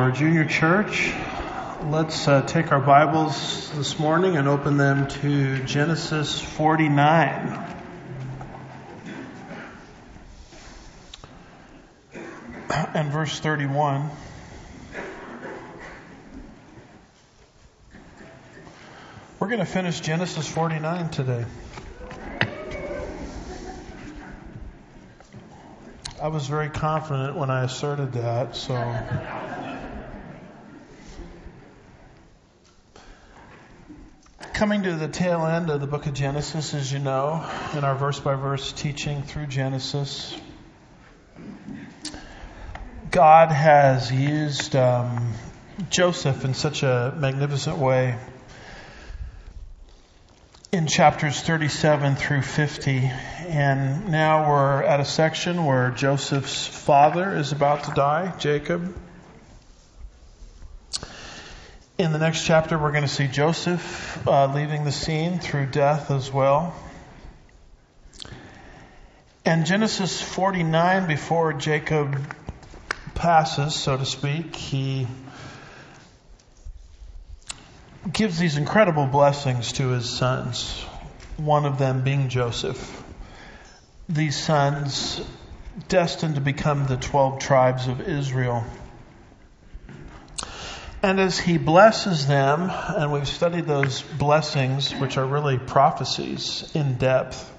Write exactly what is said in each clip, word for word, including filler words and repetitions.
our junior church. Let's uh, take our Bibles this morning and open them to Genesis forty-nine. And verse thirty-one. We're going to finish Genesis forty-nine today. I was very confident when I asserted that, so coming to the tail end of the book of Genesis, as you know, in our verse-by-verse teaching through Genesis, God has used um, Joseph in such a magnificent way in chapters thirty-seven through fifty. And now we're at a section where Joseph's father is about to die, Jacob. In the next chapter, we're going to see Joseph uh, leaving the scene through death as well. And Genesis forty-nine, before Jacob passes, so to speak, he gives these incredible blessings to his sons, one of them being Joseph. These sons destined to become the twelve tribes of Israel. And as he blesses them, and we've studied those blessings, which are really prophecies, in depth,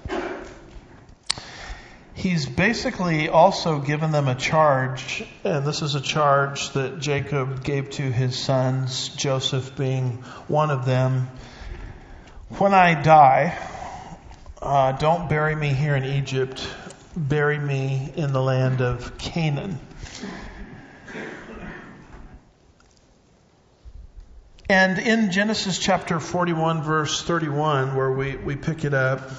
he's basically also given them a charge, and this is a charge that Jacob gave to his sons, Joseph being one of them. When I die, uh, don't bury me here in Egypt, bury me in the land of Canaan. And in Genesis chapter forty-one, verse thirty-one, where we, we pick it up,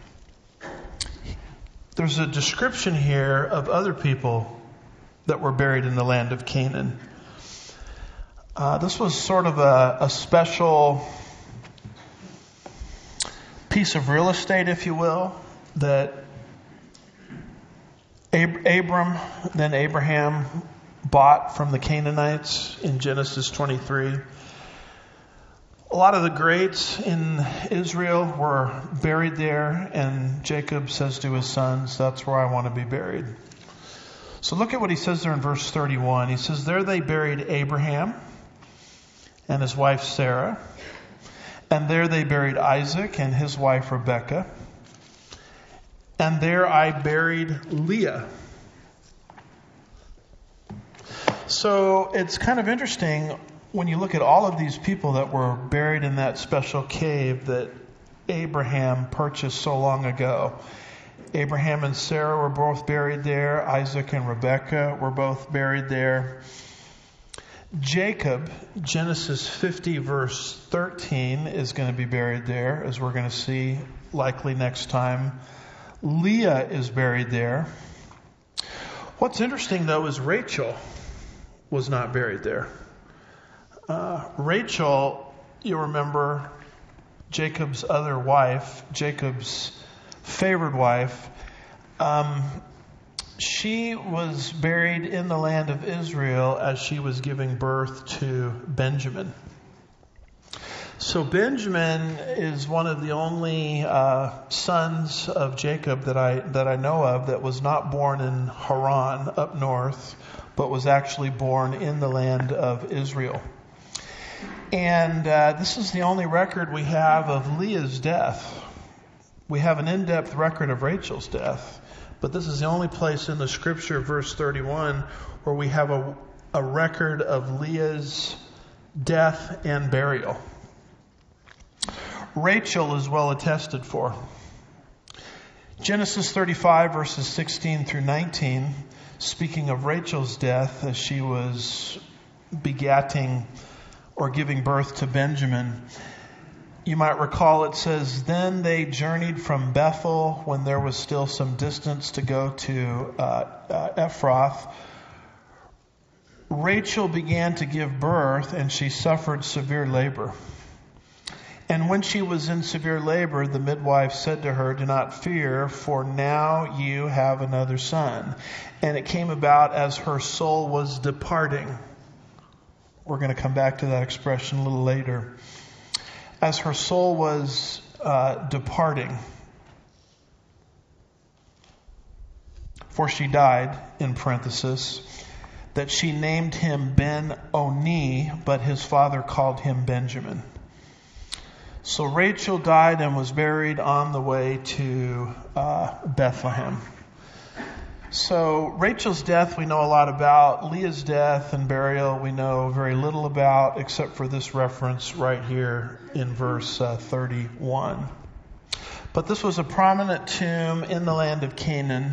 there's a description here of other people that were buried in the land of Canaan. Uh, this was sort of a, a special piece of real estate, if you will, that Ab- Abram, then Abraham, bought from the Canaanites in Genesis twenty-three. A lot of the greats in Israel were buried there, and Jacob says to his sons, that's where I want to be buried. So look at what he says there in verse thirty-one. He says, there they buried Abraham and his wife Sarah, and there they buried Isaac and his wife Rebekah, and there I buried Leah. So it's kind of interesting when you look at all of these people that were buried in that special cave that Abraham purchased so long ago. Abraham and Sarah were both buried there. Isaac and Rebekah were both buried there. Jacob, Genesis fifty verse thirteen, is going to be buried there, as we're going to see likely next time. Leah is buried there. What's interesting, though, is Rachel was not buried there. Uh, Rachel, you remember, Jacob's other wife, Jacob's favored wife, um, she was buried in the land of Israel as she was giving birth to Benjamin. So Benjamin is one of the only uh, sons of Jacob that I that I know of that was not born in Haran up north, but was actually born in the land of Israel. And uh, this is the only record we have of Leah's death. We have an in-depth record of Rachel's death, but this is the only place in the scripture, verse thirty-one, where we have a, a record of Leah's death and burial. Rachel is well attested for. Genesis thirty-five, verses sixteen through nineteen, speaking of Rachel's death as she was begatting or giving birth to Benjamin. You might recall it says, then they journeyed from Bethel when there was still some distance to go to uh, uh, Ephrath. Rachel began to give birth, and she suffered severe labor. And when she was in severe labor, the midwife said to her, do not fear, for now you have another son. And it came about as her soul was departing. We're going to come back to that expression a little later. As her soul was uh, departing, for she died, in parenthesis, that she named him Ben-Oni, but his father called him Benjamin. So Rachel died and was buried on the way to uh, Bethlehem. So Rachel's death we know a lot about. Leah's death and burial we know very little about, except for this reference right here in verse uh, thirty-one. But this was a prominent tomb in the land of Canaan,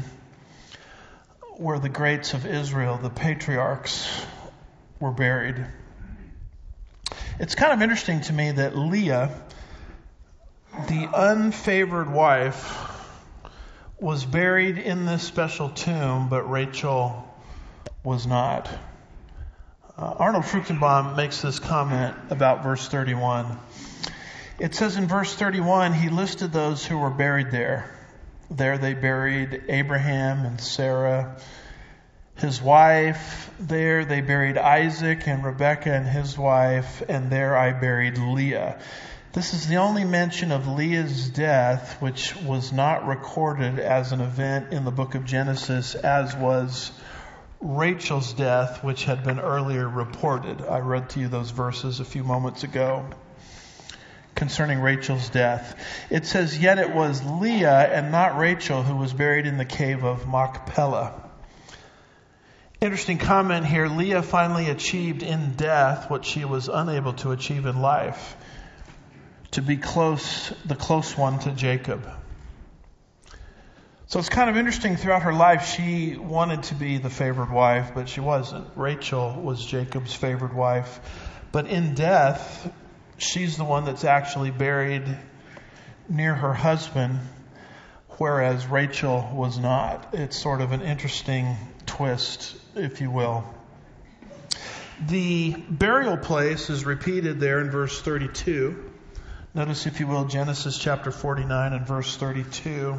where the greats of Israel, the patriarchs, were buried. It's kind of interesting to me that Leah, the unfavored wife, was buried in this special tomb, but Rachel was not. Uh, Arnold Fruchtenbaum makes this comment about verse thirty-one. It says in verse thirty-one, he listed those who were buried there. There they buried Abraham and Sarah, his wife. There they buried Isaac and Rebekah and his wife. And there I buried Leah. This is the only mention of Leah's death which was not recorded as an event in the book of Genesis, as was Rachel's death, which had been earlier reported. I read to you those verses a few moments ago concerning Rachel's death. It says, yet it was Leah and not Rachel who was buried in the cave of Machpelah. Interesting comment here. Leah finally achieved in death what she was unable to achieve in life, to be close, the close one to Jacob. So it's kind of interesting, throughout her life she wanted to be the favored wife, but she wasn't. Rachel was Jacob's favored wife. But in death, she's the one that's actually buried near her husband, whereas Rachel was not. It's sort of an interesting twist, if you will. The burial place is repeated there in verse thirty-two. Notice, if you will, Genesis chapter forty-nine and verse thirty-two.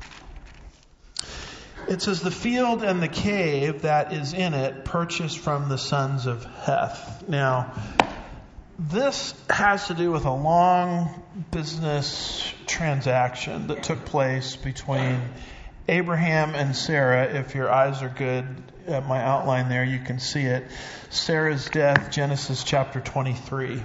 It says, the field and the cave that is in it purchased from the sons of Heth. Now, this has to do with a long business transaction that took place between Abraham and Sarah. If your eyes are good at my outline there, you can see it. Sarah's death, Genesis chapter twenty-three.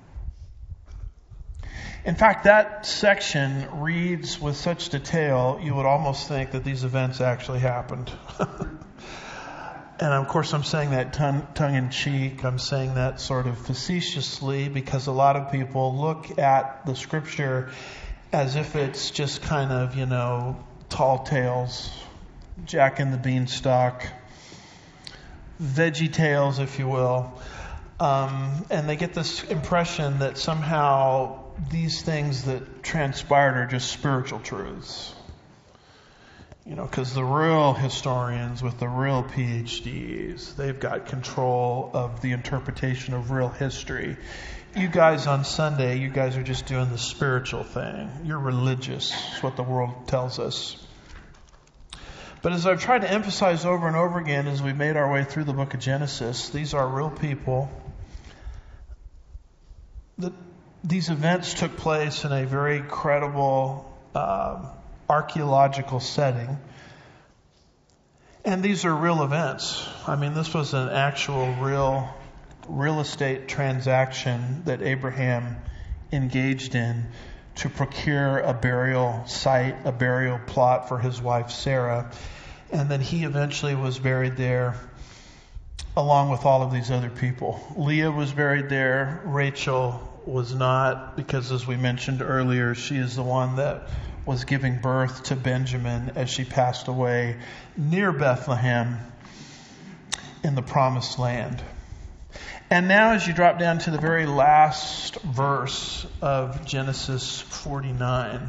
In fact, that section reads with such detail, you would almost think that these events actually happened. And of course, I'm saying that tongue, tongue in cheek. I'm saying that sort of facetiously, because a lot of people look at the scripture as if it's just kind of, you know, tall tales, Jack and the Beanstalk, Veggie Tales, if you will. Um, and they get this impression that somehow these things that transpired are just spiritual truths. You know, because the real historians with the real P H Ds, they've got control of the interpretation of real history. You guys on Sunday, you guys are just doing the spiritual thing. You're religious. That's what the world tells us. But as I've tried to emphasize over and over again as we've made our way through the book of Genesis, these are real people. The, these events took place in a very credible um, archaeological setting. And these are real events. I mean, this was an actual real real estate transaction that Abraham engaged in to procure a burial site, a burial plot for his wife Sarah. And then he eventually was buried there along with all of these other people. Leah was buried there. Rachel was not, because as we mentioned earlier, she is the one that was giving birth to Benjamin as she passed away near Bethlehem in the promised land. And now as you drop down to the very last verse of Genesis forty-nine,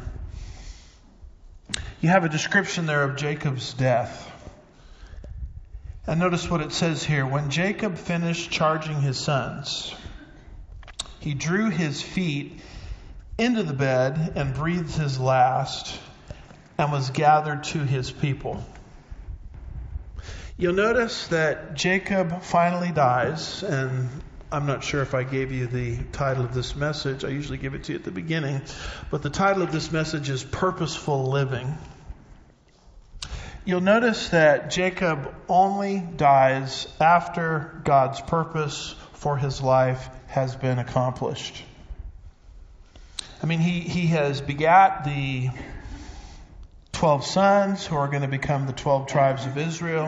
you have a description there of Jacob's death. And notice what it says here. When Jacob finished charging his sons, he drew his feet into the bed and breathed his last and was gathered to his people. You'll notice that Jacob finally dies, and I'm not sure if I gave you the title of this message. I usually give it to you at the beginning. But the title of this message is Purposeful Living. You'll notice that Jacob only dies after God's purpose for his life has been accomplished. I mean, he, he has begat the twelve sons who are going to become the twelve tribes of Israel.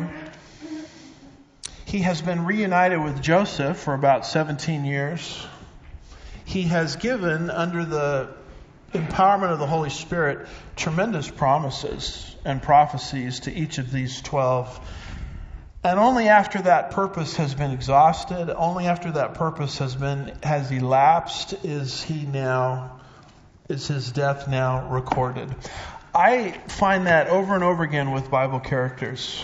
He has been reunited with Joseph for about seventeen years. He has given, under the empowerment of the Holy Spirit, tremendous promises and prophecies to each of these twelve. And only after that purpose has been exhausted, only after that purpose has been has elapsed, is he now, is his death now recorded. I find that over and over again with Bible characters.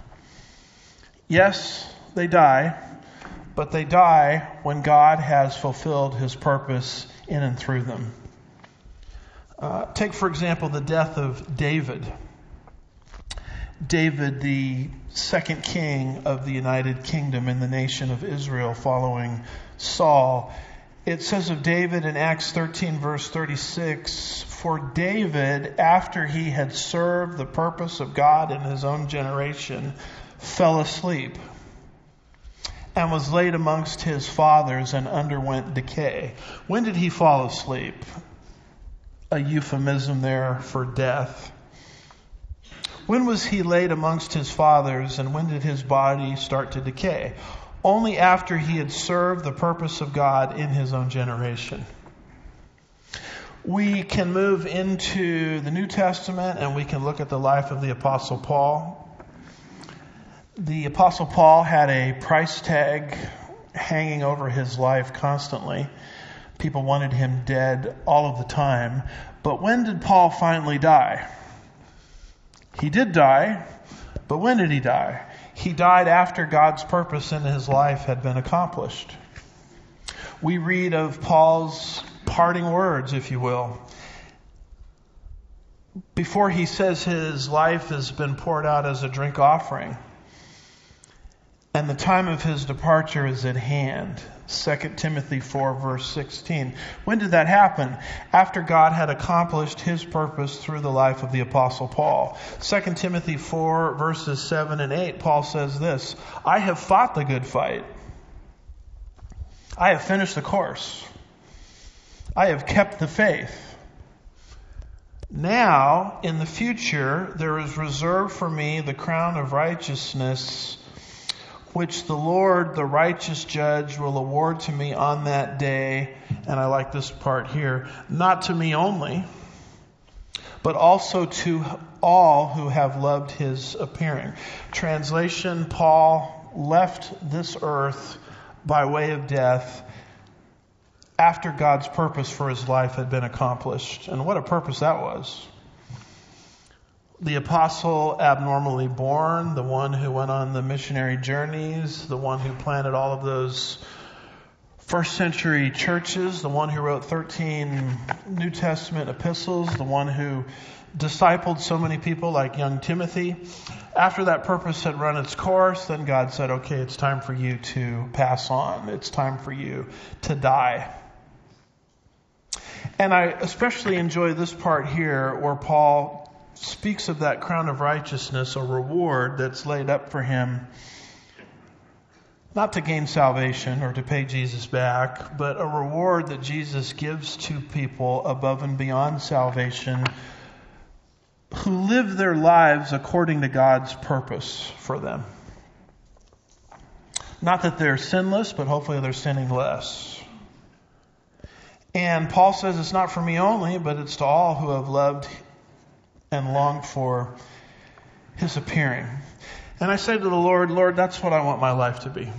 Yes, they die, but they die when God has fulfilled his purpose in and through them. Uh, take, for example, the death of David. David, the second king of the United Kingdom in the nation of Israel following Saul. It says of David in Acts thirteen, verse thirty-six, for David, after he had served the purpose of God in his own generation, fell asleep and was laid amongst his fathers and underwent decay. When did he fall asleep? A euphemism there for death. When was he laid amongst his fathers, and when did his body start to decay? Only after he had served the purpose of God in his own generation. We can move into the New Testament and we can look at the life of the Apostle Paul. The Apostle Paul had a price tag hanging over his life constantly. People wanted him dead all of the time. But when did Paul finally die? He did die, but when did he die? He died after God's purpose in his life had been accomplished. We read of Paul's parting words, if you will. Before he says his life has been poured out as a drink offering, and the time of his departure is at hand. Second Timothy four, verse sixteen. When did that happen? After God had accomplished his purpose through the life of the Apostle Paul. Second Timothy four, verses seven and eight, Paul says this, I have fought the good fight. I have finished the course. I have kept the faith. Now, in the future, there is reserved for me the crown of righteousness, which the Lord, the righteous judge, will award to me on that day. And I like this part here. Not to me only, but also to all who have loved his appearing. Translation, Paul left this earth by way of death after God's purpose for his life had been accomplished. And what a purpose that was. The apostle abnormally born, the one who went on the missionary journeys, the one who planted all of those first century churches, the one who wrote thirteen New Testament epistles, the one who discipled so many people like young Timothy. After that purpose had run its course, then God said, okay, it's time for you to pass on. It's time for you to die. And I especially enjoy this part here where Paul speaks of that crown of righteousness, a reward that's laid up for him, not to gain salvation or to pay Jesus back, but a reward that Jesus gives to people above and beyond salvation who live their lives according to God's purpose for them. Not that they're sinless, but hopefully they're sinning less. And Paul says it's not for me only, but it's to all who have loved and longed for his appearing. And I say to the Lord, Lord, that's what I want my life to be.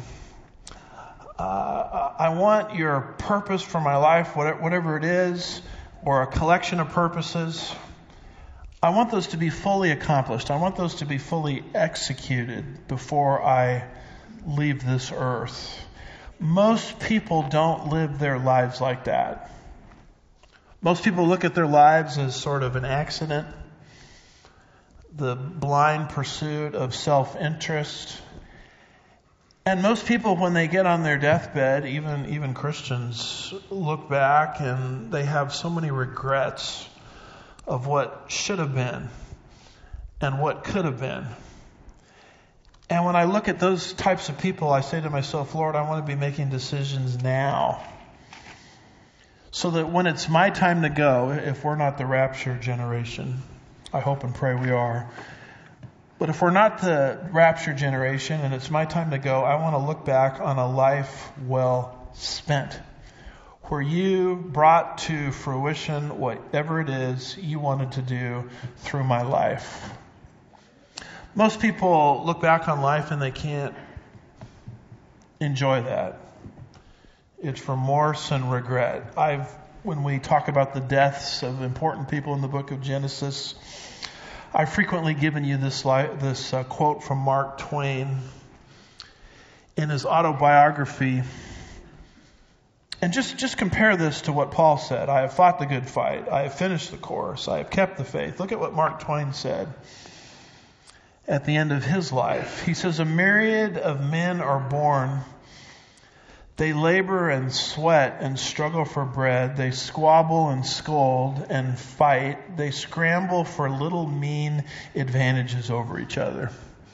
Uh, I want your purpose for my life, whatever it is, or a collection of purposes. I want those to be fully accomplished. I want those to be fully executed before I leave this earth. Most people don't live their lives like that. Most people look at their lives as sort of an accident, the blind pursuit of self-interest. And most people, when they get on their deathbed, even even Christians, look back and they have so many regrets of what should have been and what could have been. And when I look at those types of people, I say to myself, Lord, I want to be making decisions now, so that when it's my time to go, if we're not the rapture generation, I hope and pray we are, but if we're not the rapture generation and it's my time to go, I want to look back on a life well spent, where you brought to fruition whatever it is you wanted to do through my life. Most people look back on life and they can't enjoy that. It's remorse and regret. I've, when we talk about the deaths of important people in the book of Genesis, I've frequently given you this li- this uh, quote from Mark Twain in his autobiography. And just, just compare this to what Paul said. I have fought the good fight. I have finished the course. I have kept the faith. Look at what Mark Twain said at the end of his life. He says, a myriad of men are born. They labor and sweat and struggle for bread. They squabble and scold and fight. They scramble for little mean advantages over each other.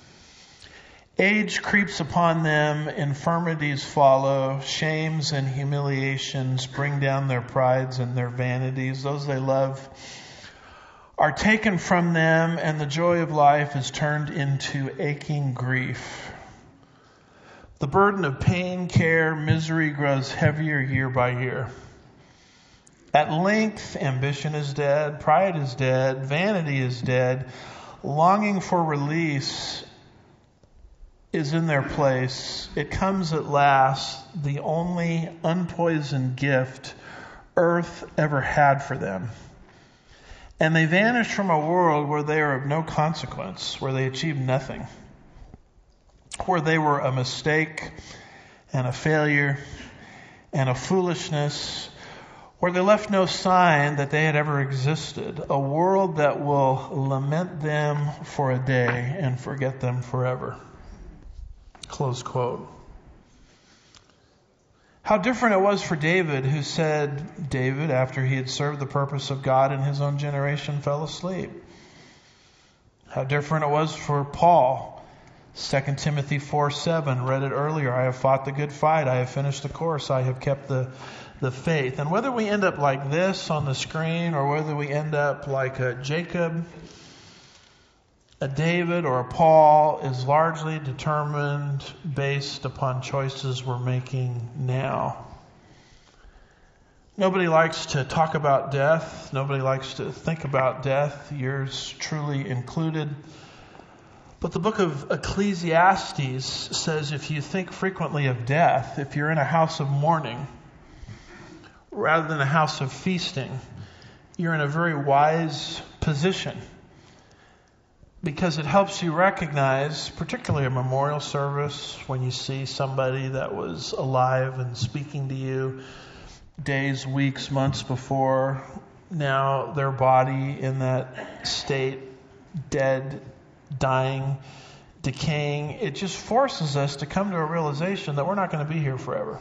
Age creeps upon them, infirmities follow, shames and humiliations bring down their prides and their vanities. Those they love are taken from them, and the joy of life is turned into aching grief. The burden of pain, care, misery grows heavier year by year. At length, ambition is dead, pride is dead, vanity is dead, longing for release is in their place. It comes at last, the only unpoisoned gift earth ever had for them. And they vanish from a world where they are of no consequence, where they achieve nothing, where they were a mistake and a failure and a foolishness, where they left no sign that they had ever existed, a world that will lament them for a day and forget them forever. Close quote. How different it was for David, who said, David, after he had served the purpose of God in his own generation, fell asleep. How different it was for Paul. Second Timothy four seven, read it earlier. I have fought the good fight. I have finished the course. I have kept the, the faith. And whether we end up like this on the screen or whether we end up like a Jacob, a David, or a Paul is largely determined based upon choices we're making now. Nobody likes to talk about death. Nobody likes to think about death, yours truly included. But the book of Ecclesiastes says if you think frequently of death, if you're in a house of mourning rather than a house of feasting, you're in a very wise position, because it helps you recognize, particularly a memorial service, when you see somebody that was alive and speaking to you days, weeks, months before, now their body in that state, dead, dying, decaying. It just forces us to come to a realization that we're not going to be here forever.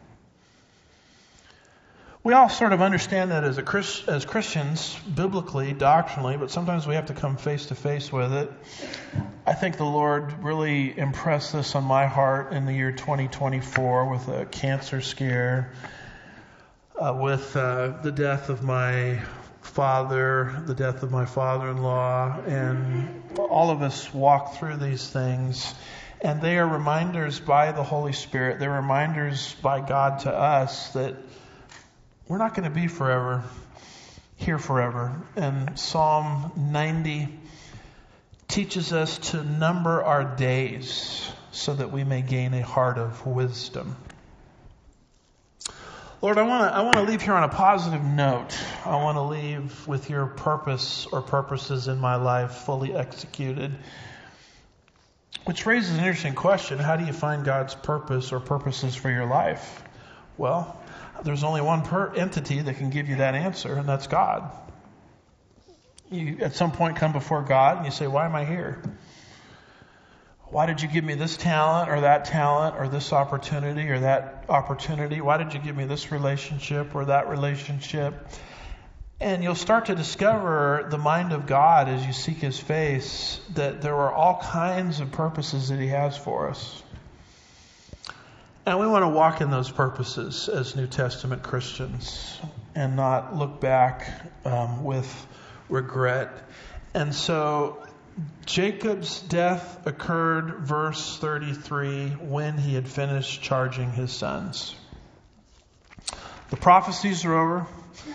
We all sort of understand that as a Christ, as Christians, biblically, doctrinally, but sometimes we have to come face to face with it. I think the Lord really impressed this on my heart in the year twenty twenty-four with a cancer scare, uh, with uh, the death of my father, the death of my father-in-law, and all of us walk through these things, and they are reminders by the Holy Spirit, they're reminders by God to us that we're not going to be forever, here forever. And Psalm ninety teaches us to number our days so that we may gain a heart of wisdom. Lord, I want to I want to leave here on a positive note. I want to leave with your purpose or purposes in my life fully executed. Which raises an interesting question. How do you find God's purpose or purposes for your life? Well, there's only one per entity that can give you that answer, and that's God. You at some point come before God and you say, why am I here? Why did you give me this talent or that talent or this opportunity or that opportunity? Why did you give me this relationship or that relationship? And you'll start to discover the mind of God as you seek His face, that there are all kinds of purposes that He has for us. And we want to walk in those purposes as New Testament Christians and not look back um, with regret. And so Jacob's death occurred, verse thirty-three, when he had finished charging his sons. The prophecies are over.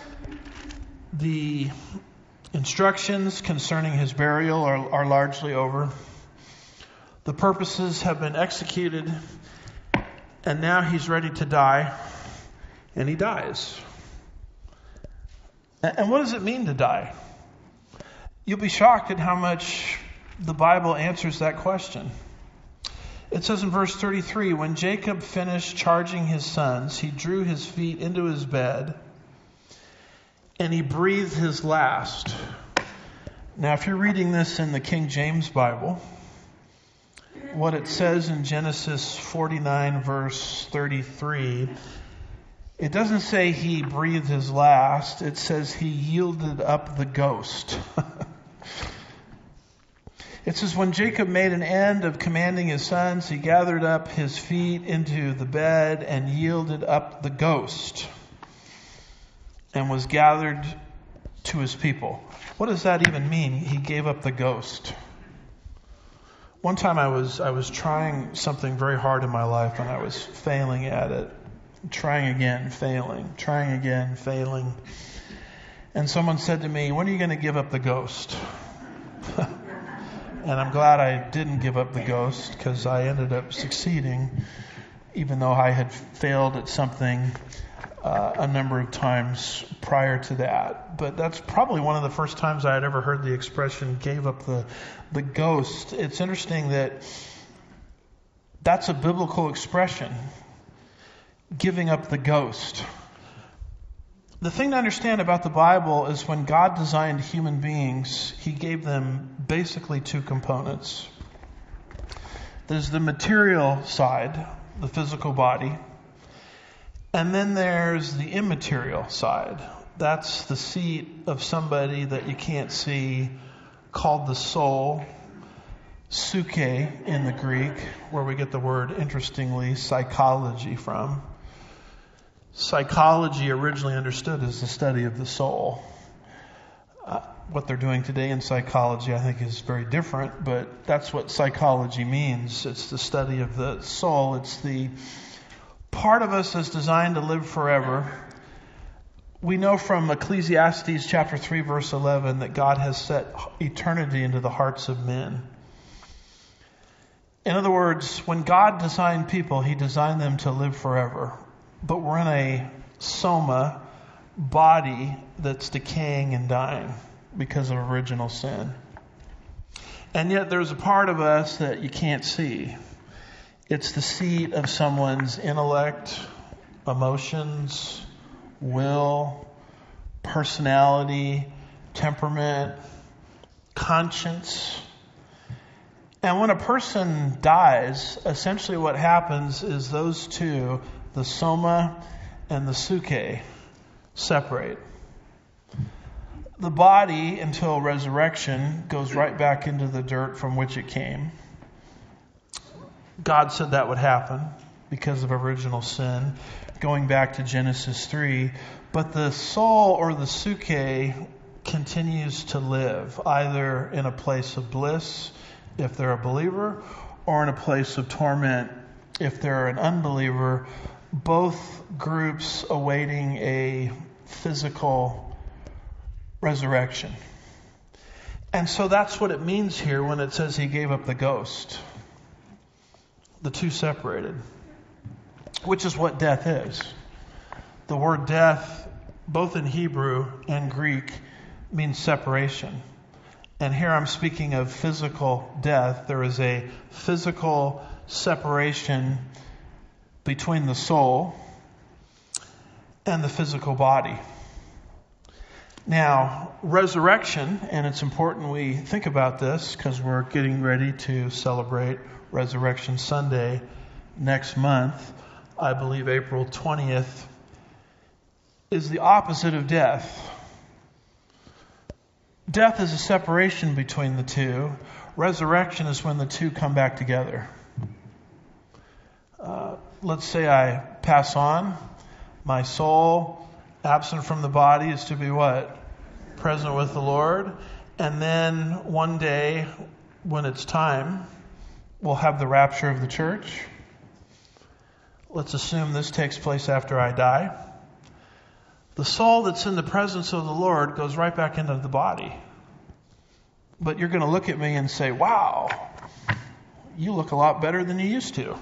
The instructions concerning his burial are, are largely over. The purposes have been executed, and now he's ready to die, and he dies. And what does it mean to die? You'll be shocked at how much the Bible answers that question. It says in verse thirty-three, when Jacob finished charging his sons, he drew his feet into his bed and he breathed his last. Now, if you're reading this in the King James Bible, what it says in Genesis forty-nine, verse thirty-three, it doesn't say he breathed his last. It says he yielded up the ghost. It says, when Jacob made an end of commanding his sons, he gathered up his feet into the bed and yielded up the ghost and was gathered to his people. What does that even mean? He gave up the ghost. One time I was I was trying something very hard in my life and I was failing at it. Trying again, failing. Trying again, failing. And someone said to me, when are you going to give up the ghost? And I'm glad I didn't give up the ghost, because I ended up succeeding, even though I had failed at something uh, a number of times prior to that. But that's probably one of the first times I had ever heard the expression, gave up the, the ghost. It's interesting that that's a biblical expression, giving up the ghost. The thing to understand about the Bible is when God designed human beings, He gave them basically two components. There's the material side, the physical body, and then there's the immaterial side. That's the seat of somebody that you can't see, called the soul, psyche in the Greek, where we get the word, interestingly, psychology from. Psychology, originally understood as the study of the soul. Uh, what they're doing today in psychology, I think, is very different, but that's what psychology means. It's the study of the soul. It's the part of us that's designed to live forever. We know from Ecclesiastes chapter three, verse eleven, that God has set eternity into the hearts of men. In other words, when God designed people, He designed them to live forever. But we're in a soma, body that's decaying and dying because of original sin. And yet there's a part of us that you can't see. It's the seat of someone's intellect, emotions, will, personality, temperament, conscience. And when a person dies, essentially what happens is those two, the soma and the psyche, separate. The body, until resurrection, goes right back into the dirt from which it came. God said that would happen because of original sin, going back to Genesis three. But the soul, or the psyche, continues to live, either in a place of bliss, if they're a believer, or in a place of torment, if they're an unbeliever, both groups awaiting a physical resurrection. And so that's what it means here when it says He gave up the ghost. The two separated, which is what death is. The word death, both in Hebrew and Greek, means separation. And here I'm speaking of physical death. There is a physical separation between the soul and the physical body. Now, resurrection, and it's important we think about this because we're getting ready to celebrate Resurrection Sunday next month. I believe April twentieth is the opposite of death. Death is a separation between the two. Resurrection is when the two come back together. Uh, let's say I pass on. My soul, absent from the body, is to be what? Present with the Lord. And then one day, when it's time, we'll have the rapture of the church. Let's assume this takes place after I die. The soul that's in the presence of the Lord goes right back into the body. But you're going to look at me and say, wow, you look a lot better than you used to.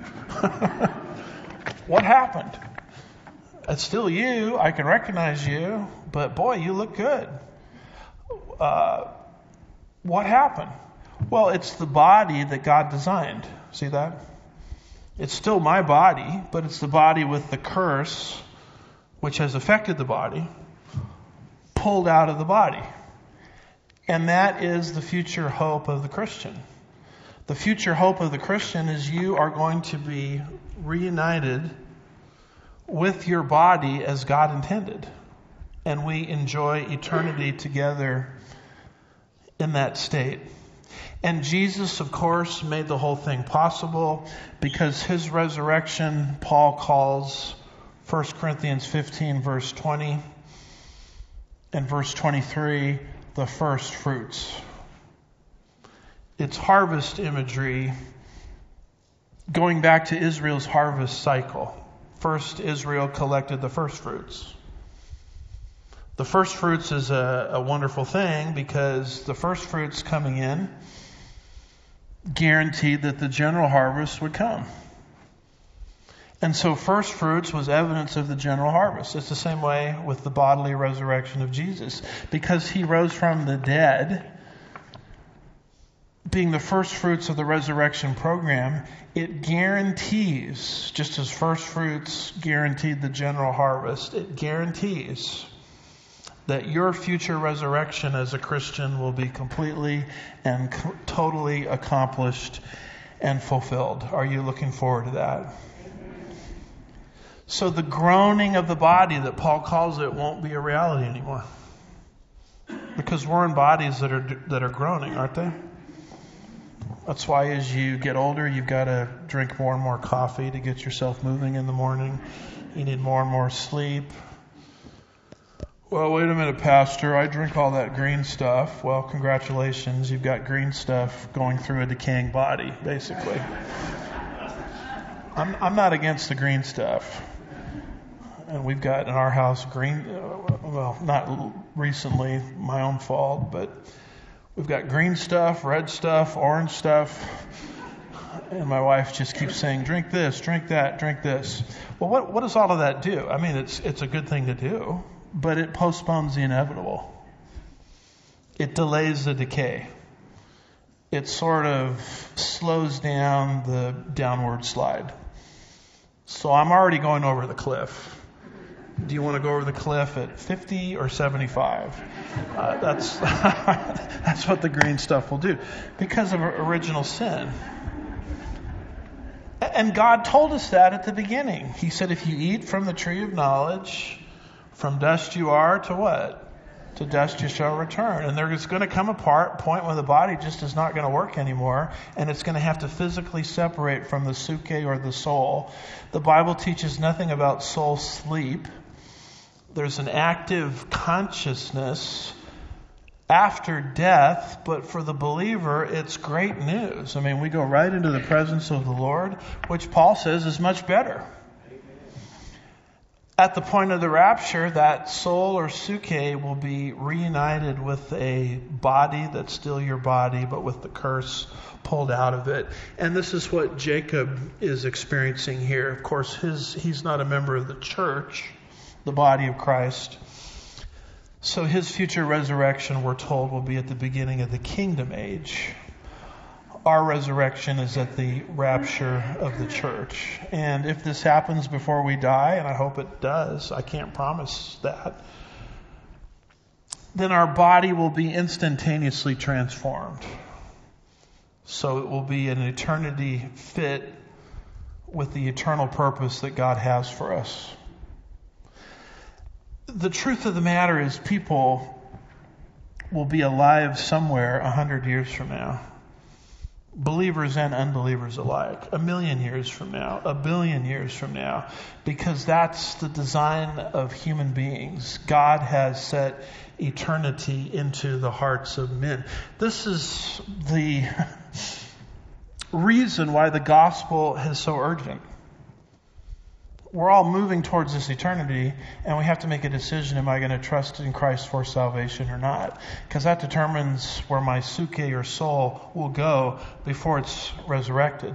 What happened? It's still you. I can recognize you. But boy, you look good. Uh, what happened? Well, it's the body that God designed. See that? It's still my body, but it's the body with the curse, which has affected the body, pulled out of the body. And that is the future hope of the Christian. The future hope of the Christian is you are going to be reunited with your body as God intended. And we enjoy eternity together in that state. And Jesus, of course, made the whole thing possible because his resurrection, Paul calls First Corinthians fifteen, verse twenty and verse twenty-three, the first fruits. It's harvest imagery going back to Israel's harvest cycle. First, Israel collected the first fruits. The first fruits is a, a wonderful thing because the first fruits coming in guaranteed that the general harvest would come. And so first fruits was evidence of the general harvest. It's the same way with the bodily resurrection of Jesus. Because he rose from the dead, being the first fruits of the resurrection program, it guarantees, just as first fruits guaranteed the general harvest, it guarantees that your future resurrection as a Christian will be completely and co- totally accomplished and fulfilled. Are you looking forward to that? So the groaning of the body that Paul calls it won't be a reality anymore. Because we're in bodies that are that are groaning, aren't they? That's why as you get older, you've got to drink more and more coffee to get yourself moving in the morning. You need more and more sleep. Well, wait a minute, Pastor. I drink all that green stuff. Well, congratulations. You've got green stuff going through a decaying body, basically. I'm, I'm not against the green stuff. And we've got in our house green, well, not recently, my own fault, but we've got green stuff, red stuff, orange stuff. And my wife just keeps saying, drink this, drink that, drink this. Well, what, what does all of that do? I mean, it's it's a good thing to do. But it postpones the inevitable. It delays the decay. It sort of slows down the downward slide. So I'm already going over the cliff. Do you want to go over the cliff at fifty or seventy-five? Uh, that's that's what the green stuff will do because of original sin. And God told us that at the beginning. He said, if you eat from the tree of knowledge, from dust you are to what? To dust you shall return. And there's going to come a part, point when the body just is not going to work anymore, and it's going to have to physically separate from the suke or the soul. The Bible teaches nothing about soul sleep. There's an active consciousness after death, but for the believer, it's great news. I mean, we go right into the presence of the Lord, which Paul says is much better. At the point of the rapture, that soul or suke will be reunited with a body that's still your body, but with the curse pulled out of it. And this is what Jacob is experiencing here. Of course, his he's not a member of the church, the body of Christ. So his future resurrection, we're told, will be at the beginning of the kingdom age. Our resurrection is at the rapture of the church. And if this happens before we die, and I hope it does, I can't promise that, then our body will be instantaneously transformed. So it will be an eternity fit with the eternal purpose that God has for us. The truth of the matter is people will be alive somewhere a hundred years from now. Believers and unbelievers alike. A million years from now. A billion years from now. Because that's the design of human beings. God has set eternity into the hearts of men. This is the reason why the gospel is so urgent. We're all moving towards this eternity, and we have to make a decision: am I going to trust in Christ for salvation or not? Because that determines where my suke or soul will go before it's resurrected.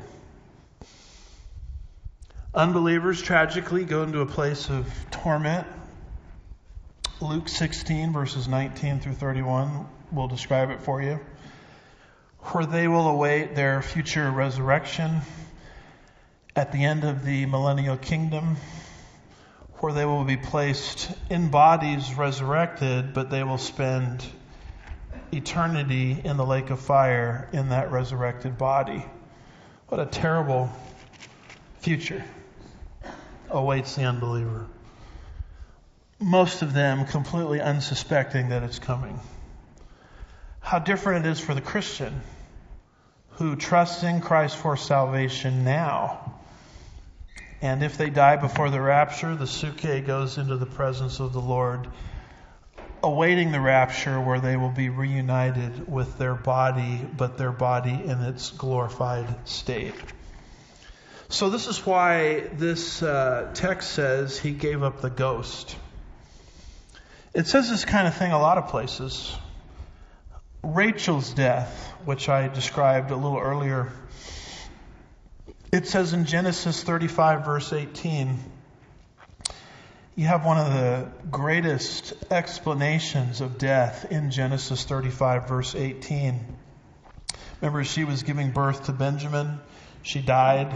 Unbelievers tragically go into a place of torment. Luke sixteen, verses nineteen through thirty-one will describe it for you. Where they will await their future resurrection at the end of the millennial kingdom, where they will be placed in bodies resurrected, but they will spend eternity in the lake of fire in that resurrected body. What a terrible future awaits the unbeliever. Most of them completely unsuspecting that it's coming. How different it is for the Christian who trusts in Christ for salvation now. And if they die before the rapture, the suke goes into the presence of the Lord, awaiting the rapture where they will be reunited with their body, but their body in its glorified state. So this is why this uh, text says he gave up the ghost. It says this kind of thing a lot of places. Rachel's death, which I described a little earlier, it says in Genesis thirty-five, verse eighteen, you have one of the greatest explanations of death in Genesis thirty-five, verse eighteen. Remember, she was giving birth to Benjamin. She died.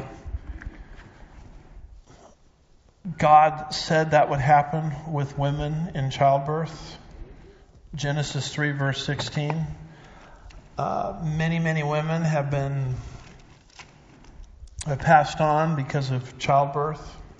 God said that would happen with women in childbirth. Genesis three, verse sixteen. Uh, many, many women have been have passed on because of childbirth.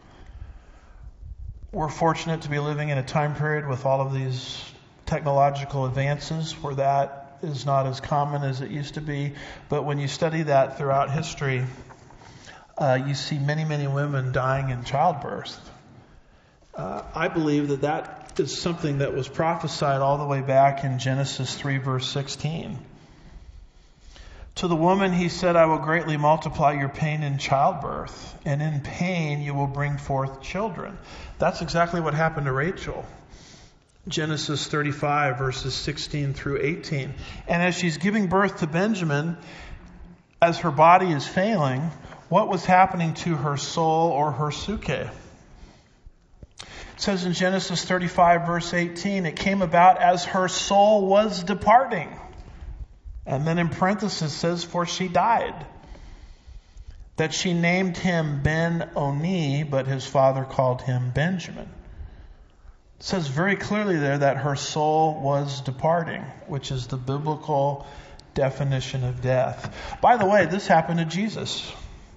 We're fortunate to be living in a time period with all of these technological advances where that is not as common as it used to be. But when you study that throughout history, uh, you see many, many women dying in childbirth. Uh, I believe that that is something that was prophesied all the way back in Genesis three, verse sixteen. To the woman he said, I will greatly multiply your pain in childbirth, and in pain you will bring forth children. That's exactly what happened to Rachel. Genesis thirty-five, verses sixteen through eighteen. And as she's giving birth to Benjamin, as her body is failing, what was happening to her soul or her suke? It says in Genesis thirty-five, verse eighteen, it came about as her soul was departing. And then in parentheses says, for she died. That she named him Ben-Oni, but his father called him Benjamin. It says very clearly there that her soul was departing, which is the biblical definition of death. By the way, this happened to Jesus.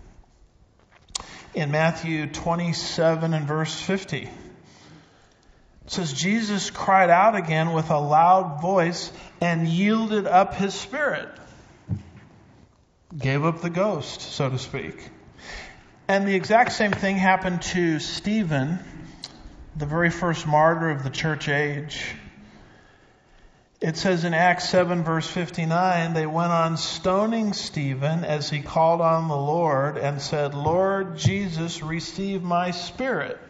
In Matthew twenty-seven and verse fifty. It says, Jesus cried out again with a loud voice and yielded up his spirit. Gave up the ghost, so to speak. And the exact same thing happened to Stephen, the very first martyr of the church age. It says in Acts seven, verse fifty-nine, they went on stoning Stephen as he called on the Lord and said, Lord Jesus, receive my spirit.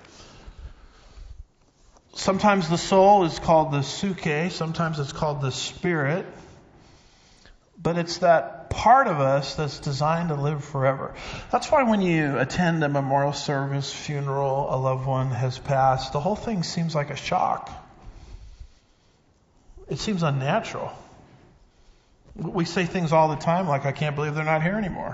Sometimes the soul is called the suke, sometimes it's called the spirit, but it's that part of us that's designed to live forever. That's why when you attend a memorial service, funeral, a loved one has passed, the whole thing seems like a shock. It seems unnatural. We say things all the time like, I can't believe they're not here anymore.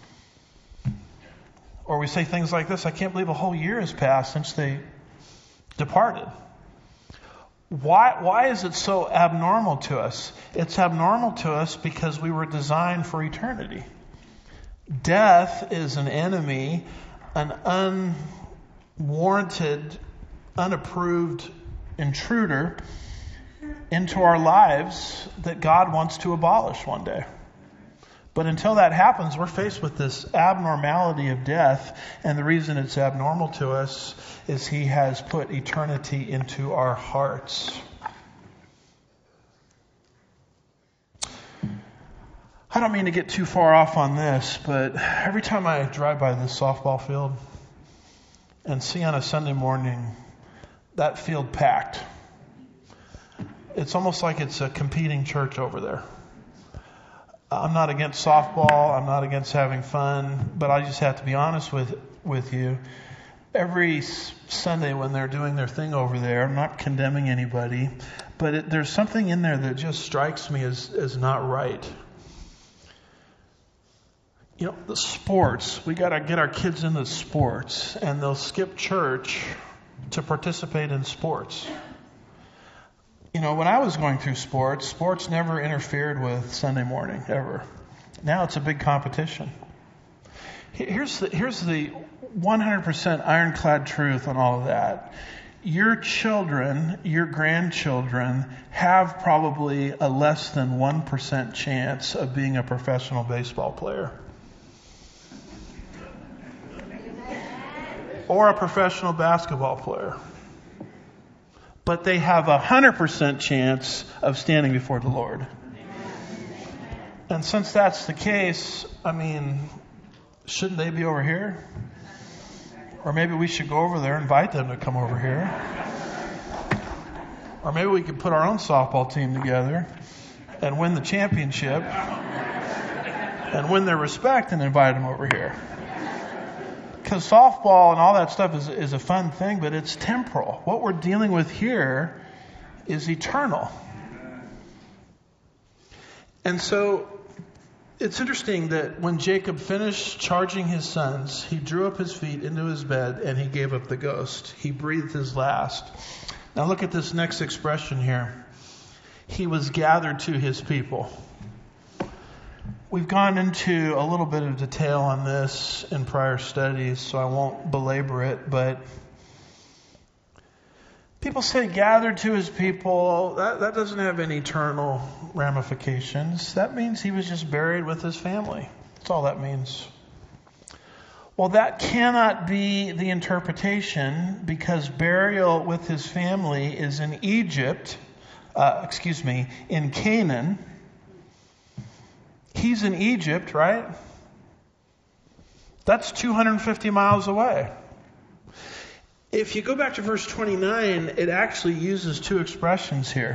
Or we say things like this, I can't believe a whole year has passed since they departed. Why, why is it so abnormal to us? It's abnormal to us because we were designed for eternity. Death is an enemy, an unwarranted, unapproved intruder into our lives that God wants to abolish one day. But until that happens, we're faced with this abnormality of death, and the reason it's abnormal to us is He has put eternity into our hearts. I don't mean to get too far off on this, but every time I drive by this softball field and see on a Sunday morning that field packed, it's almost like it's a competing church over there. I'm not against softball. I'm not against having fun, but I just have to be honest with with you. Every Sunday when they're doing their thing over there, I'm not condemning anybody, but it, there's something in there that just strikes me as, as not right. You know, the sports, we got to get our kids into sports, and they'll skip church to participate in sports. You know, when I was going through sports, sports never interfered with Sunday morning, ever. Now it's a big competition. Here's the, here's the one hundred percent ironclad truth on all of that. Your children, your grandchildren, have probably a less than one percent chance of being a professional baseball player. Or a professional basketball player. But they have a one hundred percent chance of standing before the Lord. And since that's the case, I mean, shouldn't they be over here? Or maybe we should go over there and invite them to come over here. Or maybe we could put our own softball team together and win the championship and win their respect and invite them over here. Because softball and all that stuff is, is a fun thing, but it's temporal. What we're dealing with here is eternal. And so it's interesting that when Jacob finished charging his sons, he drew up his feet into his bed and he gave up the ghost. He breathed his last. Now look at this next expression here. He was gathered to his people. We've gone into a little bit of detail on this in prior studies, so I won't belabor it, but people say gathered to his people. That, that doesn't have any eternal ramifications. That means he was just buried with his family. That's all that means. Well, that cannot be the interpretation, because burial with his family is in Egypt, uh, excuse me, in Canaan. He's in Egypt, right? That's two hundred fifty miles away. If you go back to verse twenty-nine, it actually uses two expressions here.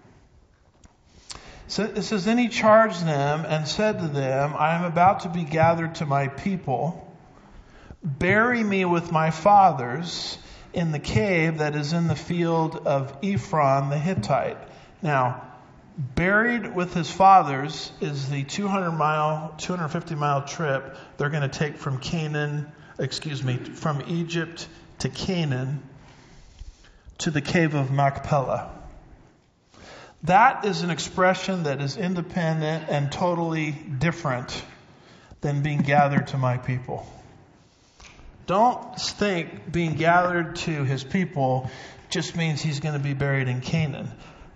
So it says, then he charged them and said to them, I am about to be gathered to my people. Bury me with my fathers in the cave that is in the field of Ephron the Hittite. Now, buried with his fathers is the two hundred mile, two hundred fifty mile trip they're going to take from Canaan, excuse me, from Egypt to Canaan to the cave of Machpelah. That is an expression that is independent and totally different than being gathered to my people. Don't think being gathered to his people just means he's going to be buried in Canaan.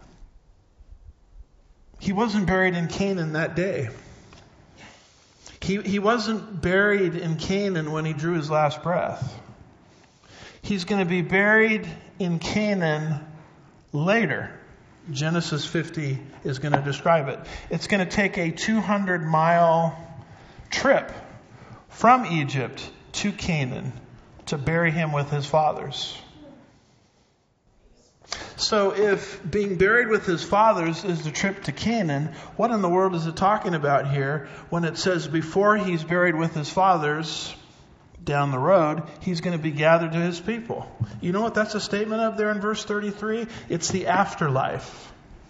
He wasn't buried in Canaan that day. He, he wasn't buried in Canaan when he drew his last breath. He's going to be buried in Canaan later. Genesis fifty is going to describe it. It's going to take a two hundred mile trip from Egypt to Canaan to bury him with his fathers. So if being buried with his fathers is the trip to Canaan, what in the world is it talking about here when it says before he's buried with his fathers down the road, he's going to be gathered to his people? You know what that's a statement of there in verse thirty-three? It's the afterlife.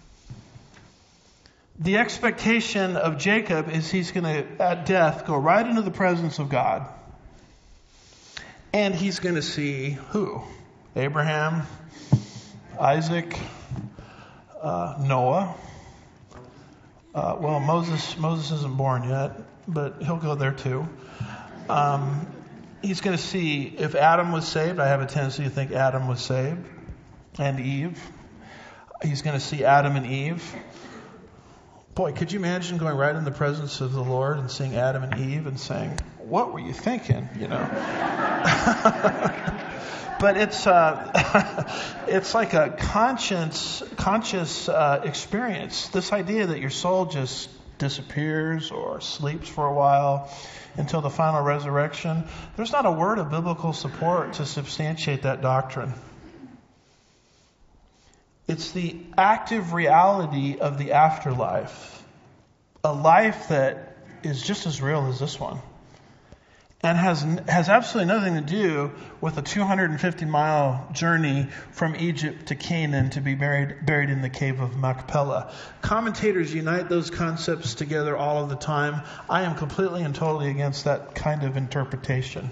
The expectation of Jacob is he's going to, at death, go right into the presence of God. And he's going to see who? Abraham, Isaac, uh, Noah. Uh, well, Moses Moses isn't born yet, but he'll go there too. Um, he's going to see if Adam was saved. I have a tendency to think Adam was saved, and Eve. He's going to see Adam and Eve. Boy, could you imagine going right in the presence of the Lord and seeing Adam and Eve and saying, "What were you thinking?" You know. But it's uh, it's like a conscious conscious uh, experience. This idea that your soul just disappears or sleeps for a while until the final resurrection. There's not a word of biblical support to substantiate that doctrine. It's the active reality of the afterlife, a life that is just as real as this one, and has has absolutely nothing to do with a two hundred fifty mile journey from Egypt to Canaan to be buried buried in the cave of Machpelah. Commentators unite those concepts together all of the time. I am completely and totally against that kind of interpretation.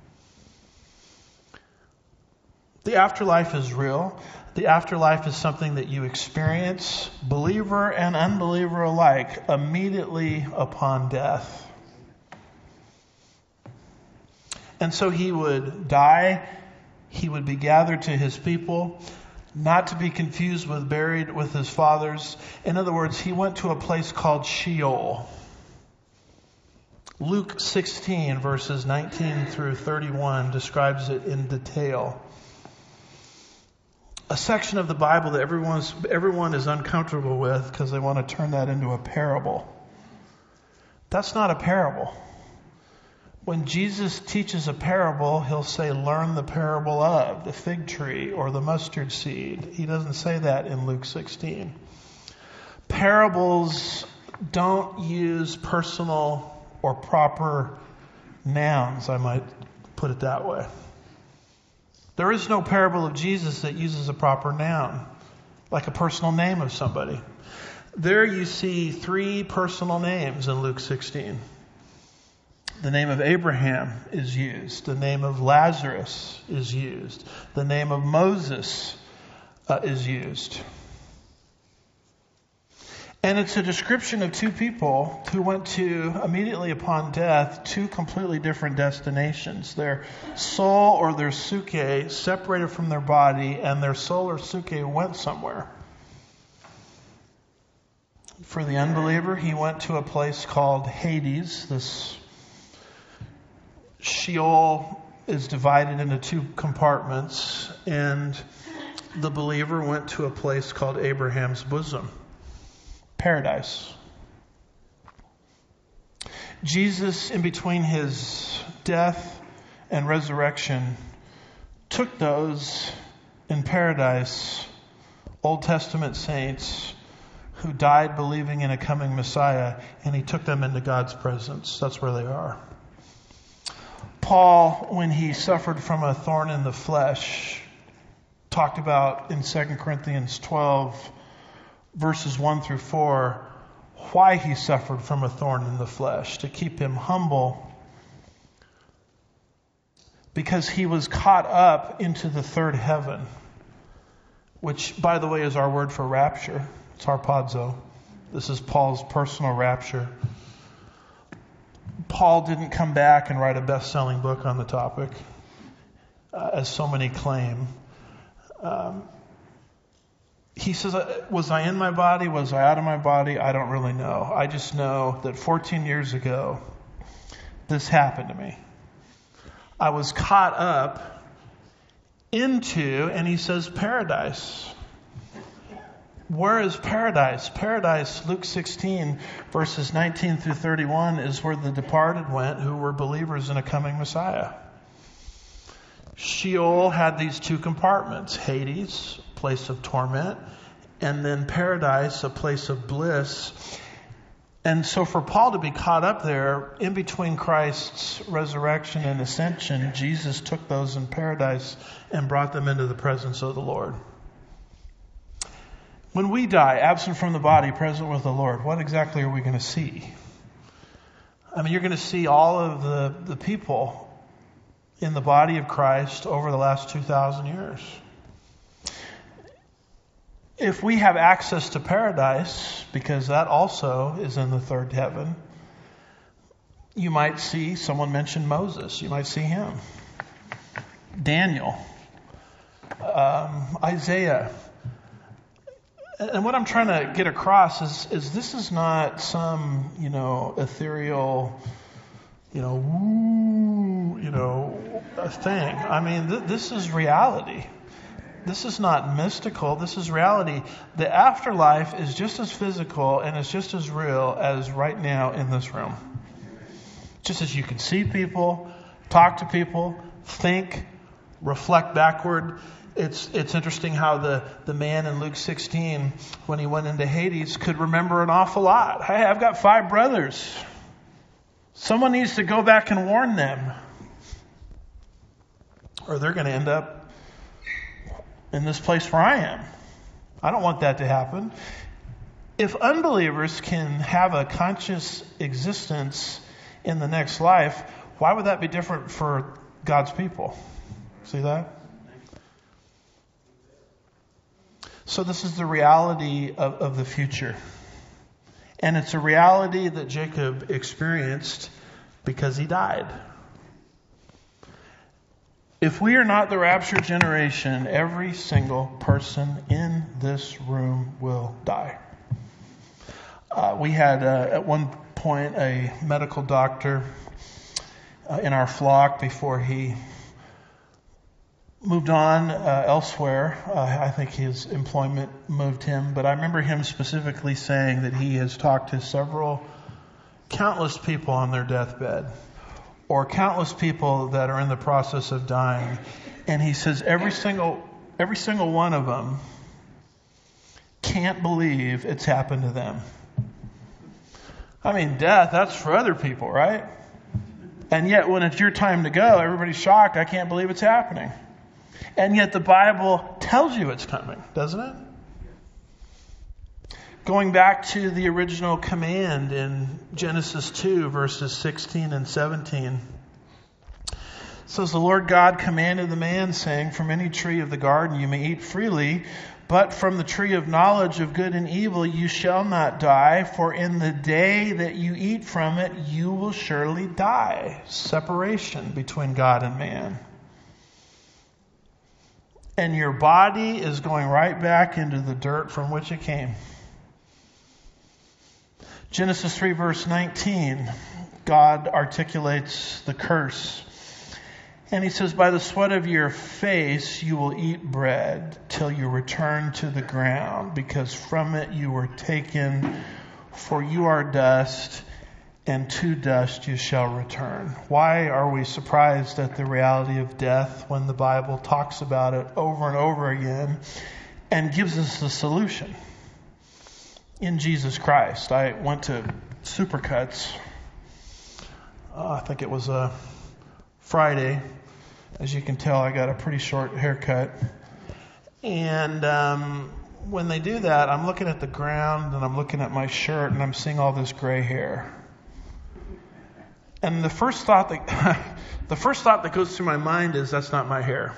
The afterlife is real. The afterlife is something that you experience, believer and unbeliever alike, immediately upon death. And so he would die, he would be gathered to his people, not to be confused with buried with his fathers. In other words, he went to a place called Sheol. Luke sixteen, verses nineteen through thirty-one, describes it in detail. A section of the Bible that everyone's, everyone is uncomfortable with because they want to turn that into a parable. That's not a parable. When Jesus teaches a parable, he'll say, learn the parable of the fig tree or the mustard seed. He doesn't say that in Luke sixteen. Parables don't use personal or proper nouns, I might put it that way. There is no parable of Jesus that uses a proper noun, like a personal name of somebody. There you see three personal names in Luke sixteen. The name of Abraham is used. The name of Lazarus is used. The name of Moses uh, is used. And it's a description of two people who went to, immediately upon death, two completely different destinations. Their soul or their suke separated from their body, and their soul or suke went somewhere. For the unbeliever, he went to a place called Hades. This Sheol is divided into two compartments, and the believer went to a place called Abraham's bosom. Paradise. Jesus, in between his death and resurrection, took those in paradise, Old Testament saints who died believing in a coming Messiah, and he took them into God's presence. That's where they are. Paul, when he suffered from a thorn in the flesh, talked about in Second Corinthians twelve, verses one through four, why he suffered from a thorn in the flesh, to keep him humble, because he was caught up into the third heaven, which, by the way, is our word for rapture. It's harpazo. This is Paul's personal rapture. Paul didn't come back and write a best-selling book on the topic, uh, as so many claim. Um, He says, was I in my body? Was I out of my body? I don't really know. I just know that fourteen years ago, this happened to me. I was caught up into, and he says, paradise. Where is paradise? Paradise, Luke sixteen, verses nineteen through thirty-one, is where the departed went who were believers in a coming Messiah. Sheol had these two compartments, Hades, place of torment, and then paradise, a place of bliss. And so for Paul to be caught up there, in between Christ's resurrection and ascension, Jesus took those in paradise and brought them into the presence of the Lord. When we die, absent from the body, present with the Lord, what exactly are we going to see? I mean, you're going to see all of the, the people in the body of Christ over the last two thousand years. if we have access to paradise, because that also is in the third heaven, you might see someone mention Moses. You might see him. Daniel. Um, Isaiah. And what I'm trying to get across is, is this is not some, you know, ethereal, you know, woo, you know, thing. I mean, th- this is reality. This is not mystical. This is reality. The afterlife is just as physical and it's just as real as right now in this room. Just as you can see people, talk to people, think, reflect backward. It's it's interesting how the, the man in Luke sixteen, when he went into Hades, could remember an awful lot. Hey, I've got five brothers. Someone needs to go back and warn them, or they're going to end up in this place where I am. I don't want that to happen. If unbelievers can have a conscious existence in the next life, why would that be different for God's people? See that? So this is the reality of, of the future. And it's a reality that Jacob experienced because he died. If we are not the raptured generation, every single person in this room will die. Uh, we had, uh, at one point, a medical doctor uh, in our flock before he moved on uh, elsewhere. Uh, I think his employment moved him. But I remember him specifically saying that he has talked to several, countless people on their deathbed, or countless people that are in the process of dying. And he says every single every single one of them can't believe it's happened to them. I mean, death, that's for other people, right? And yet when it's your time to go, everybody's shocked. I can't believe it's happening. And yet the Bible tells you it's coming, doesn't it? Going back to the original command in Genesis two, verses sixteen and seventeen. It says, the Lord God commanded the man, saying, from any tree of the garden you may eat freely, but from the tree of knowledge of good and evil you shall not die, for in the day that you eat from it you will surely die. Separation between God and man. And your body is going right back into the dirt from which it came. Genesis three, verse nineteen, God articulates the curse. And he says, by the sweat of your face you will eat bread till you return to the ground, because from it you were taken, for you are dust, and to dust you shall return. Why are we surprised at the reality of death when the Bible talks about it over and over again and gives us the solution in Jesus Christ? I went to Supercuts. Uh, I think it was a Friday. As you can tell, I got a pretty short haircut. And um, when they do that, I'm looking at the ground and I'm looking at my shirt and I'm seeing all this gray hair. And the first thought that the first thought that goes through my mind is, that's not my hair.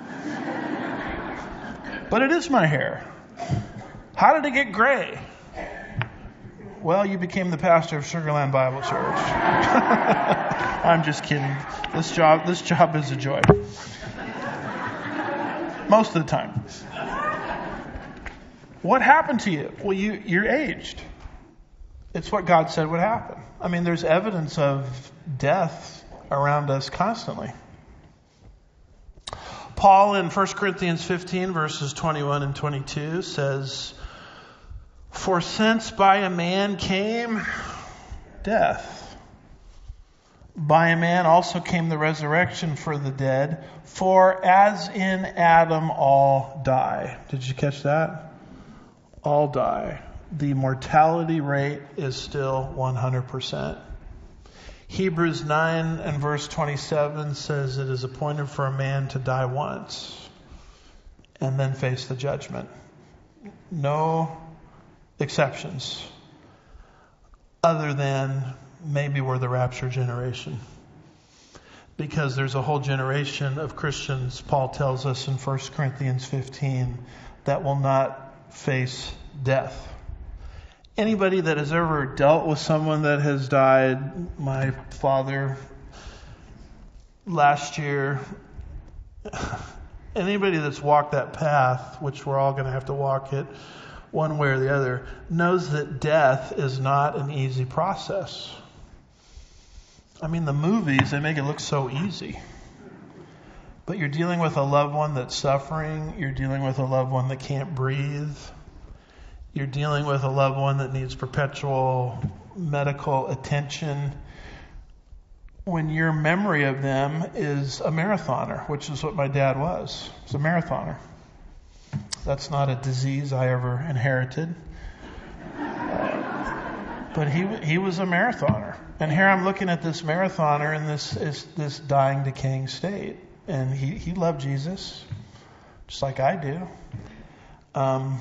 But it is my hair. How did it get gray? Well, you became the pastor of Sugarland Bible Church. I'm just kidding. This job, this job is a joy. Most of the time. What happened to you? Well, you, you're aged. It's what God said would happen. I mean, there's evidence of death around us constantly. Paul in First Corinthians fifteen, verses twenty-one and twenty-two says, for since by a man came death, by a man also came the resurrection for the dead, for as in Adam all die. Did you catch that? All die. The mortality rate is still one hundred percent. Hebrews nine and verse twenty-seven says it is appointed for a man to die once and then face the judgment. No exceptions other than maybe we're the rapture generation. Because there's a whole generation of Christians, Paul tells us in First Corinthians fifteen, that will not face death. Anybody that has ever dealt with someone that has died, my father last year, anybody that's walked that path, which we're all going to have to walk it one way or the other, knows that death is not an easy process. I mean, the movies, they make it look so easy. But you're dealing with a loved one that's suffering. You're dealing with a loved one that can't breathe. You're dealing with a loved one that needs perpetual medical attention. When your memory of them is a marathoner, which is what my dad was. He was a marathoner. That's not a disease I ever inherited. But he he was a marathoner. And here I'm looking at this marathoner in this is this dying, decaying state. And he, he loved Jesus, just like I do. Um,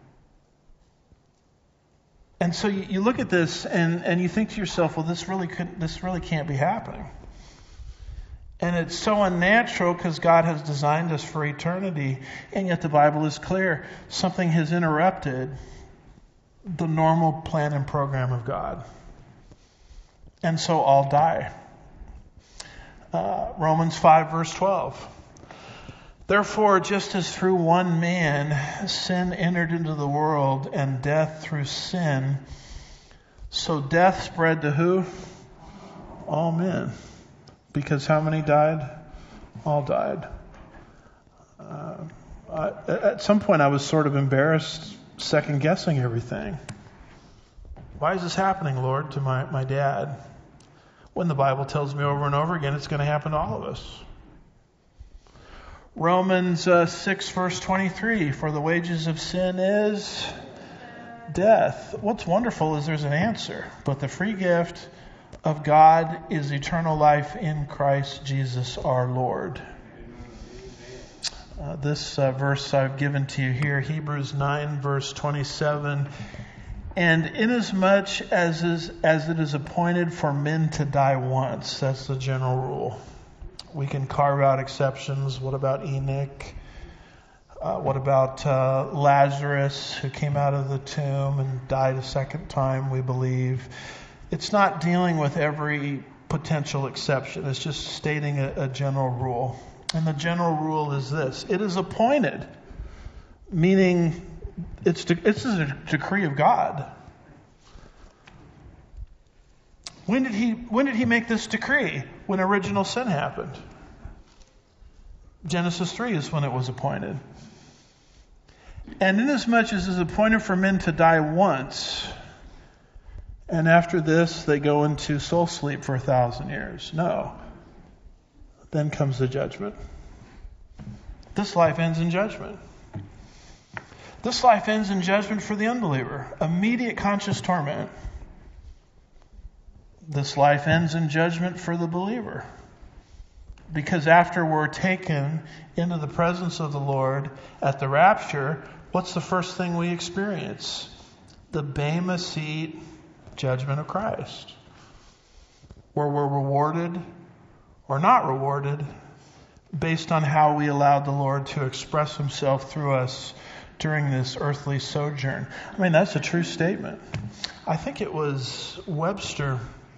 and so you, you look at this and, and you think to yourself, well, this really could this really can't be happening. And it's so unnatural because God has designed us for eternity. And yet the Bible is clear. Something has interrupted the normal plan and program of God. And so all die. Uh, Romans five verse twelve. Therefore, just as through one man sin entered into the world and death through sin, so death spread to who? All men. Because how many died? All died. Uh, I, at some point I was sort of embarrassed, second guessing everything. Why is this happening, Lord, to my, my dad? When the Bible tells me over and over again it's going to happen to all of us. Romans uh, six verse twenty-three, for the wages of sin is death. What's wonderful is there's an answer, but the free gift of God is eternal life in Christ Jesus our Lord. Uh, this uh, verse I've given to you here, Hebrews nine verse twenty-seven. And inasmuch as is as it is appointed for men to die once, that's the general rule. We can carve out exceptions. What about Enoch? Uh, what about uh, Lazarus, who came out of the tomb and died a second time, we believe? It's not dealing with every potential exception. It's just stating a, a general rule. And the general rule is this. It is appointed, meaning it's, de- it's a decree of God. When did he, when did he make this decree? When original sin happened. Genesis three is when it was appointed. And inasmuch as it is appointed for men to die once, and after this, they go into soul sleep for a thousand years. No. Then comes the judgment. This life ends in judgment. This life ends in judgment for the unbeliever. Immediate conscious torment. This life ends in judgment for the believer. Because after we're taken into the presence of the Lord at the rapture, what's the first thing we experience? The Bema Seat judgment of Christ, where we're rewarded or not rewarded based on how we allowed the Lord to express himself through us during this earthly sojourn. I mean, that's a true statement. I think it was Webster,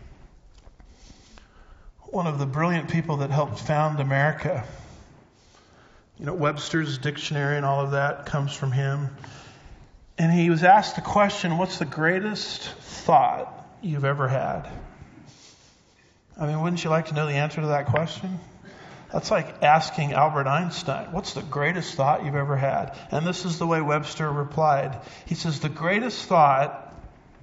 one of the brilliant people that helped found America. You know, Webster's dictionary and all of that comes from him. And he was asked the question, what's the greatest thought you've ever had? I mean, wouldn't you like to know the answer to that question? That's like asking Albert Einstein, what's the greatest thought you've ever had? And this is the way Webster replied. He says, the greatest thought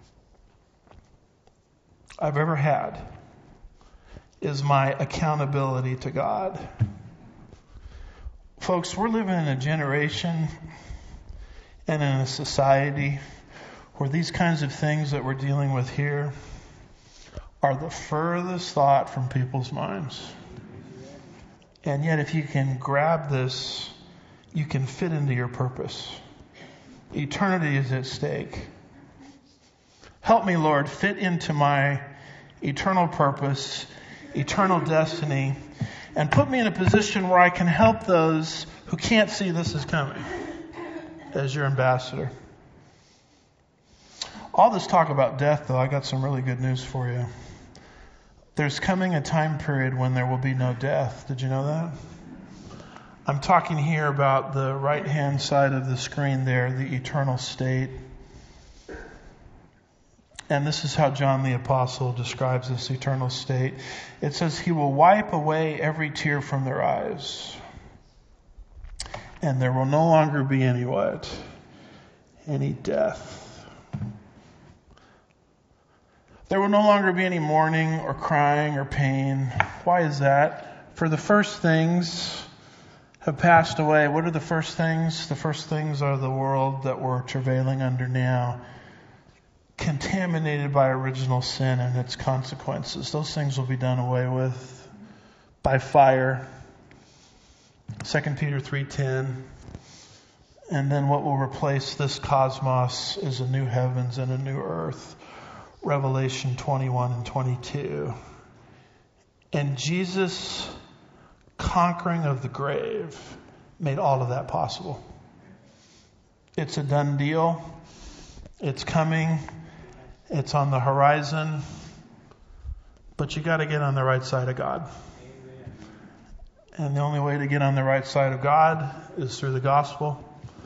I've ever had is my accountability to God. Folks, we're living in a generation and in a society where these kinds of things that we're dealing with here are the furthest thought from people's minds. And yet if you can grab this, you can fit into your purpose. Eternity is at stake. Help me, Lord, fit into my eternal purpose, eternal destiny, and put me in a position where I can help those who can't see this is coming. as your ambassador. All this talk about death, though, I got some really good news for you. There's coming a time period when there will be no death. Did you know that? I'm talking here about the right-hand side of the screen there, the eternal state. And this is how John the Apostle describes this eternal state. It says, He will wipe away every tear from their eyes. And there will no longer be any what? Any death. There will no longer be any mourning or crying or pain. Why is that? For the first things have passed away. What are the first things? The first things are the world that we're travailing under now, contaminated by original sin and its consequences. Those things will be done away with by fire. Second Peter three ten. And then what will replace this cosmos is a new heavens and a new earth. Revelation twenty-one and twenty-two. And Jesus' conquering of the grave made all of that possible. It's a done deal. It's coming. It's on the horizon. But you got to get on the right side of God. Amen. And the only way to get on the right side of God is through the gospel.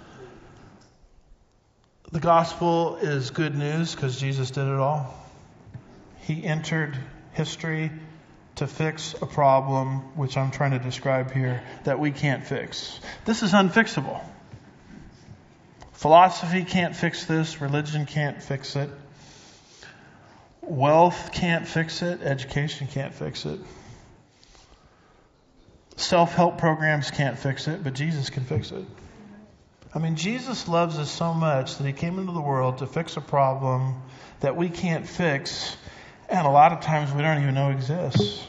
The gospel is good news because Jesus did it all. He entered history to fix a problem, which I'm trying to describe here, that we can't fix. This is unfixable. Philosophy can't fix this. Religion can't fix it. Wealth can't fix it. Education can't fix it. Self-help programs can't fix it, but Jesus can fix it. I mean, Jesus loves us so much that He came into the world to fix a problem that we can't fix, and a lot of times we don't even know exists.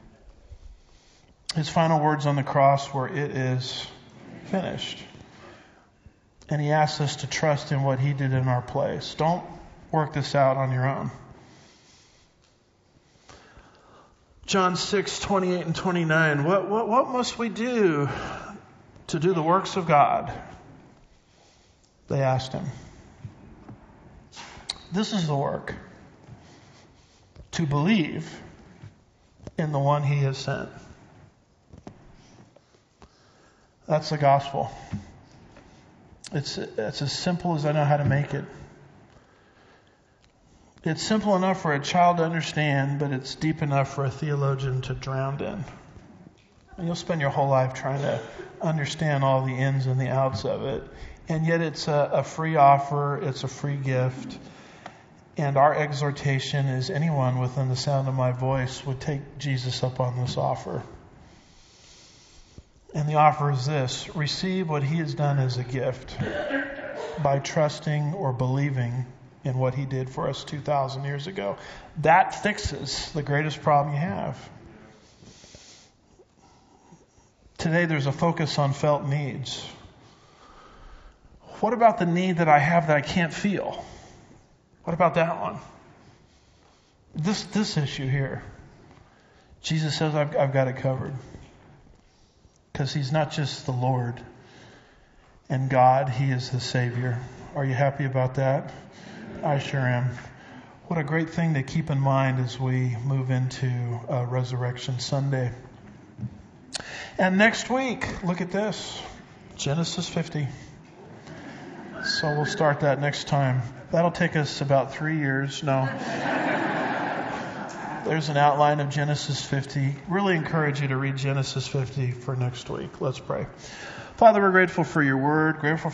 His final words on the cross were, "It is finished." And He asks us to trust in what He did in our place. Don't work this out on your own. John six, twenty-eight and twenty-nine. What, what, what must we do to do the works of God? They asked Him. This is the work. To believe in the one He has sent. That's the gospel. It's, it's as simple as I know how to make it. It's simple enough for a child to understand, but it's deep enough for a theologian to drown in. And you'll spend your whole life trying to understand all the ins and the outs of it. And yet it's a, a free offer. It's a free gift. And our exhortation is anyone within the sound of my voice would take Jesus up on this offer. And the offer is this: receive what He has done as a gift by trusting or believing in what He did for us two thousand years ago. That fixes the greatest problem you have. Today there's a focus on felt needs. What about the need that I have that I can't feel? What about that one? This this issue here. Jesus says, I've, I've got it covered. Because He's not just the Lord and God, He is the Savior. Are you happy about that? I sure am. What a great thing to keep in mind as we move into uh, Resurrection Sunday. And next week, look at this. Genesis fifty. So we'll start that next time. That'll take us about three years. No. There's an outline of Genesis fifty. Really encourage you to read Genesis fifty for next week. Let's pray. Father, we're grateful for your word, grateful